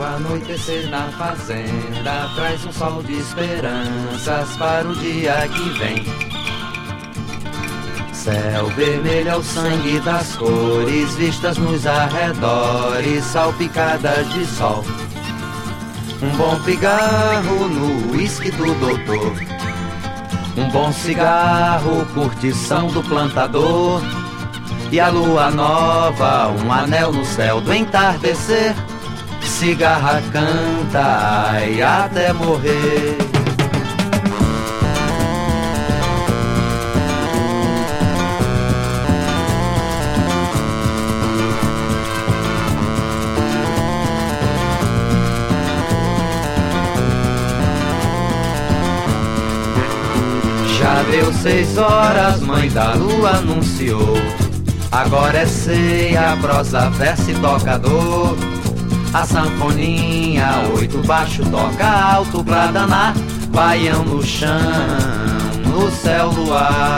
O anoitecer na fazenda traz um sol de esperanças para o dia que vem. Céu vermelho é o sangue das cores vistas nos arredores, salpicadas de sol. Um bom pigarro no uísque do doutor, um bom cigarro, curtição do plantador. E a lua nova, um anel no céu do entardecer. Cigarra canta e até morrer. Já deu 6 horas, mãe da lua anunciou. Agora é ceia, prosa, verso e tocador. A sanfoninha, 8 baixo toca alto pra danar. Baião no chão, no céu luar.